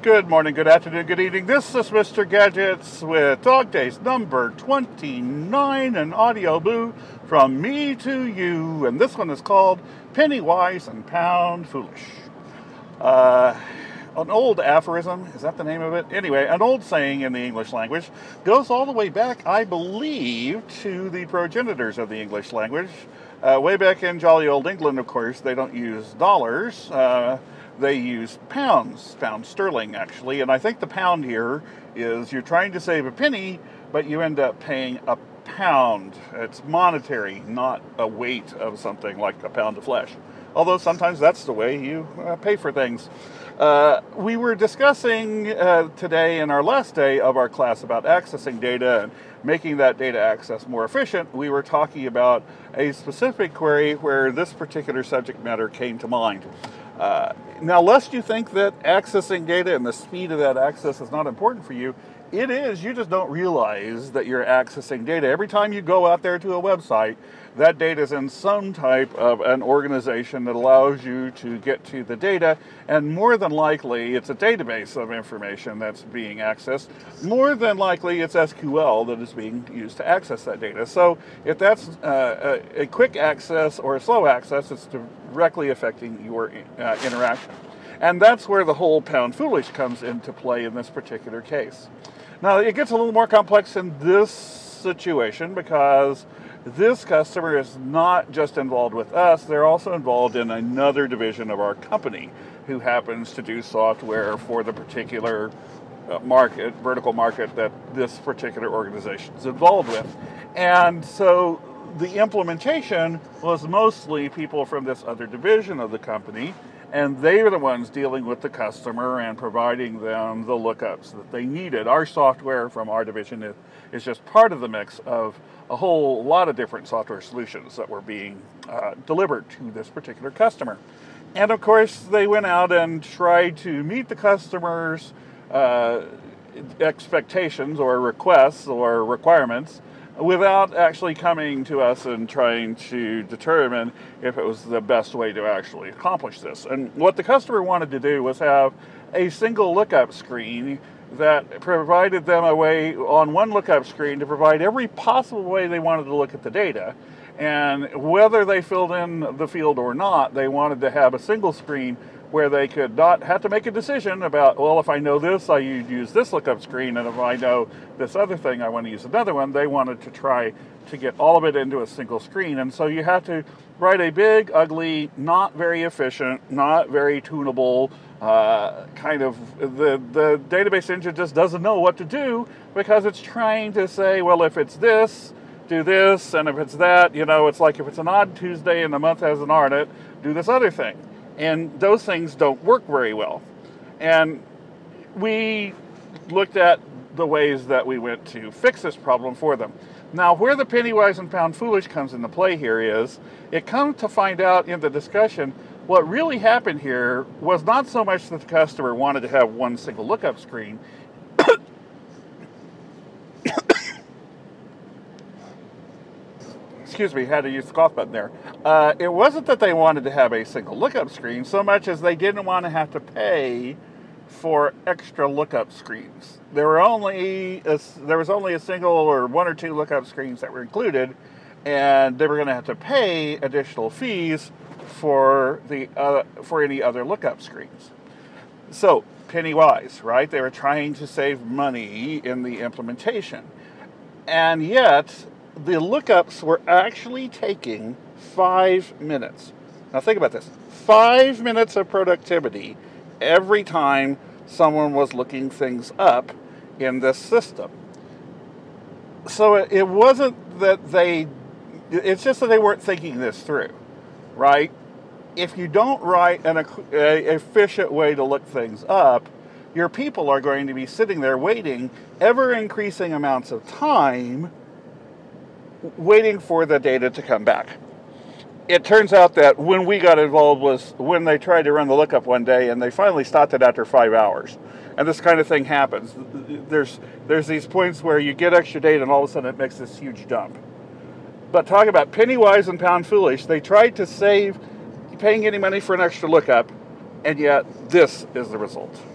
Good morning, good afternoon, good evening. This is Mr. Gadgets with Dog Days number 29, an audio boo from me to you. And this one is called Penny Wise and Pound Foolish. An old aphorism, is that the name of it? Anyway, an old saying in the English language goes all the way back, I believe, to the progenitors of the English language. Way back in jolly old England, of course, they don't use dollars. They use pounds, pound sterling actually, and I think the pound here is you're trying to save a penny, but you end up paying a pound. It's monetary, not a weight of something like a pound of flesh. Although sometimes that's the way you pay for things. We were discussing today in our last day of our class about accessing data and making that data access more efficient. We were talking about a specific query where this particular subject matter came to mind. Now, lest you think that accessing data and the speed of that access is not important for you, it is. You just don't realize that you're accessing data. Every time you go out there to a website, that data is in some type of an organization that allows you to get to the data, and more than likely it's a database of information that's being accessed. More than likely it's SQL that is being used to access that data. So if that's a quick access or a slow access, it's directly affecting your interaction. And that's where the whole pound foolish comes into play in this particular case. Now, it gets a little more complex in this situation because this customer is not just involved with us, they're also involved in another division of our company who happens to do software for the particular market, vertical market that this particular organization is involved with. And so the implementation was mostly people from this other division of the company, and they were the ones dealing with the customer and providing them the lookups that they needed. Our software from our division is just part of the mix of a whole lot of different software solutions that were being delivered to this particular customer. And of course, they went out and tried to meet the customer's expectations or requests or requirements without actually coming to us and trying to determine if it was the best way to actually accomplish this. And what the customer wanted to do was have a single lookup screen that provided them a way on one lookup screen to provide every possible way they wanted to look at the data. And whether they filled in the field or not, they wanted to have a single screen where they could not have to make a decision about, well, if I know this, I use this lookup screen, and if I know this other thing, I want to use another one. They wanted to try to get all of it into a single screen. And so you have to write a big, ugly, not very efficient, not very tunable, kind of, the database engine just doesn't know what to do because it's trying to say, well, if it's this, do this, and if it's that, it's like if it's an odd Tuesday and the month has an R in it, do this other thing. And those things don't work very well. And we looked at the ways that we went to fix this problem for them. Now, where the penny wise and pound foolish comes into play here is, it comes to find out in the discussion, what really happened here was not so much that the customer wanted to have one single lookup screen. Excuse me, had to use the cough button there. It wasn't that they wanted to have a single lookup screen so much as they didn't want to have to pay for extra lookup screens. There was only a single or one or two lookup screens that were included, and they were going to have to pay additional fees for any other lookup screens. So, penny wise, right? They were trying to save money in the implementation. And yet, the lookups were actually taking 5 minutes. Now think about this. 5 minutes of productivity every time someone was looking things up in this system. So it wasn't that it's just that they weren't thinking this through, right? If you don't write an efficient way to look things up, your people are going to be sitting there waiting ever increasing amounts of time waiting for the data to come back. It turns out that when we got involved was when they tried to run the lookup one day and they finally stopped it after 5 hours. And this kind of thing happens. There's these points where you get extra data and all of a sudden it makes this huge jump. But talk about penny wise and pound foolish. They tried to save paying any money for an extra lookup, and yet this is the result.